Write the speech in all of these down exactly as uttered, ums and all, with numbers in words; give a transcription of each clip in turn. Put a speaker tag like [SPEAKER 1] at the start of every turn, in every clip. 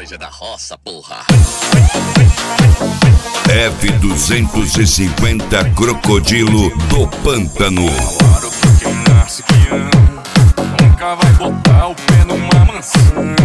[SPEAKER 1] Nós é da roça, porra.
[SPEAKER 2] F duzentos e cinquenta Crocodilo do Pântano.
[SPEAKER 3] Falaram que quem nasce que ama nunca vai botar o pé numa maçã.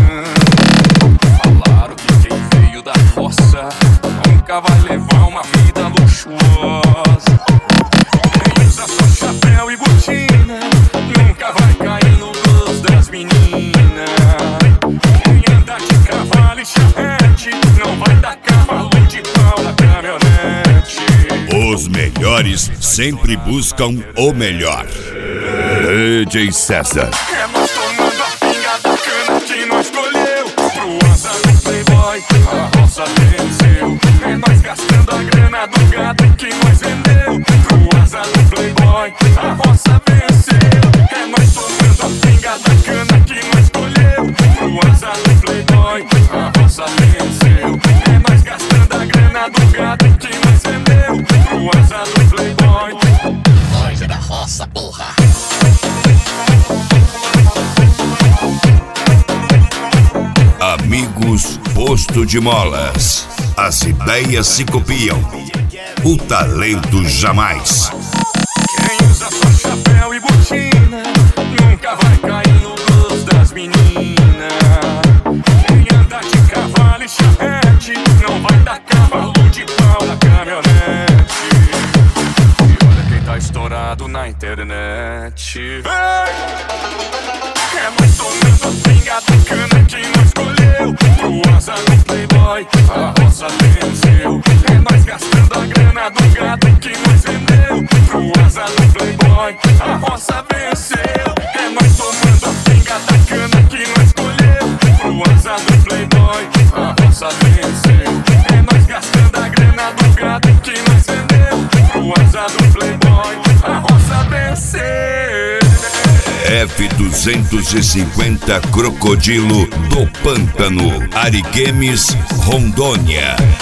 [SPEAKER 3] Falaram que quem veio da roça nunca vai levar uma vida luxuosa. Quem usa só chapéu e botina nunca vai cair no gosto das meninas. Quem anda de cavalo e charrete não vai dar cavalo de pau na caminhonete.
[SPEAKER 2] Os melhores sempre buscam o melhor. D J César.
[SPEAKER 3] É nós tomando a pinga da cana que nós escolheu. Pro asa do playboy, a roça venceu. É nós gastando a grana do gado que nós vendeu. Pro asa do playboy, a roça venceu. É nós tomando a pinga da cana que nós escolheu. Pro asa do playboy, a roça venceu. É nós gastando a grana do gado que nós vendeu. Pro asa do playboy.
[SPEAKER 1] Nós é da roça, porra.
[SPEAKER 2] Amigos Posto de Molas. As ideias se copiam, o talento jamais.
[SPEAKER 3] Quem usa só chapéu e botina nunca vai cair no gosto das meninas. Quem anda de cavalo e charrete não vai dar cavalo de pau na caminhonete. E olha quem tá estourado na internet. É nós tomando a pinga da cana que nós escolheu. Pro asa do playboy, a roça venceu. É nós gastando a grana do gado que nós vendeu. Pro asa do playboy, a roça venceu. É nós tomando a pinga da cana que nós escolheu. Pro asa do playboy, a roça venceu. É nós gastando a grana do gado que nós vendeu. Pro asa do playboy, a roça venceu.
[SPEAKER 2] F duzentos e cinquenta Crocodilo do Pântano, Ariquemes, Rondônia.